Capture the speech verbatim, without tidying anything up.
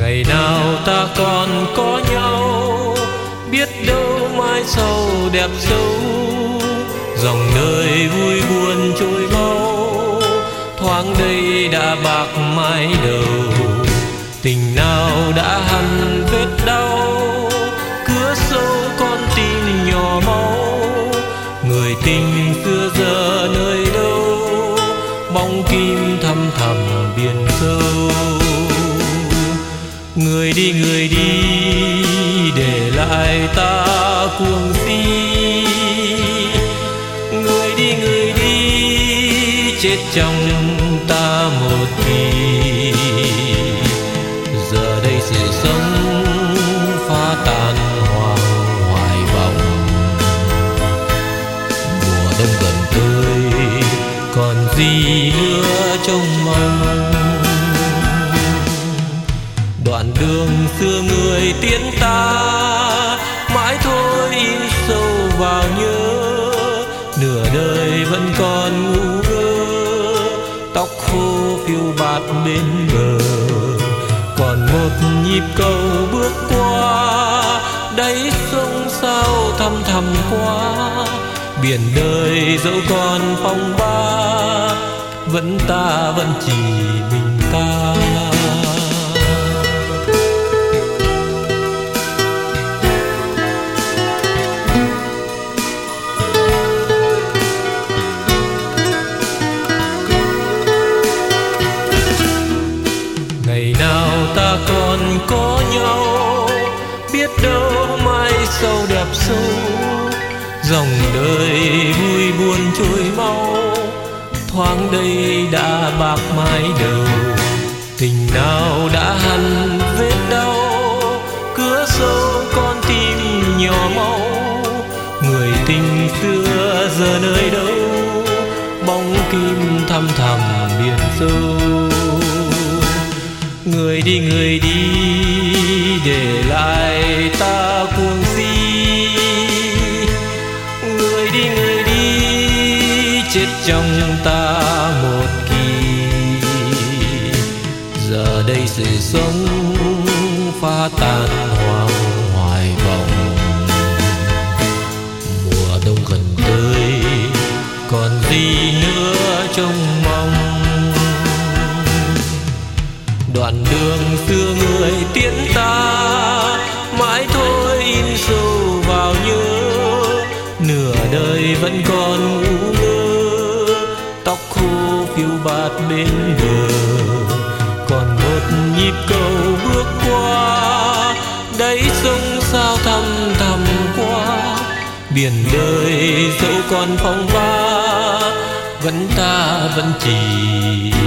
Ngày nào ta còn có nhau, biết đâu mai sau đẹp sâu. Dòng đời vui buồn trôi mau, thoáng đây đã bạc mái đầu. Tình nào đã hằn vết đau, cứa sâu con tim nhỏ máu. Người tình xưa giờ nơi đâu, bóng kim thăm thẳm biển sâu. Người đi người đi để lại ta cuồng si. Người đi người đi chết trong ta một kỳ. Giờ đây sự sống phá tan hoang hoài vọng. Mùa đông gần tới còn gì nữa trong mong. Đoạn đường xưa người tiến ta mãi thôi in sâu vào nhớ. Nửa đời vẫn còn ngu ngơ, tóc khô phiêu bạt bên bờ. Còn một nhịp cầu bước qua, đáy sông sao thăm thẳm quá. Biển đời dẫu còn phong ba, vẫn ta vẫn chỉ mình ta. Ngày nào ta còn có nhau, biết đâu mai sau đẹp sâu. Dòng đời vui buồn trôi mau, thoáng đây đã bạc mái đầu. Tình nào đã hằn vết đau, cứa sâu con tim nhỏ máu. Người tình xưa giờ nơi đâu, bóng kim thăm thẳm biển sâu. Người đi người đi để lại ta cuồng si. Người đi người đi chết trong ta một kỳ. Giờ đây sự sống phá tan hoang hoài vọng. Mùa đông gần tới còn gì nữa trông mong. Đoạn đường xưa người tiến ta mãi thôi in sâu vào nhớ. Nửa đời vẫn còn ngu ngơ, tóc khô phiêu bạt bên bờ. Còn một nhịp cầu bước qua, đáy sông sao thăm thẳm quá. Biển đời dẫu còn phong ba, vẫn ta vẫn chỉ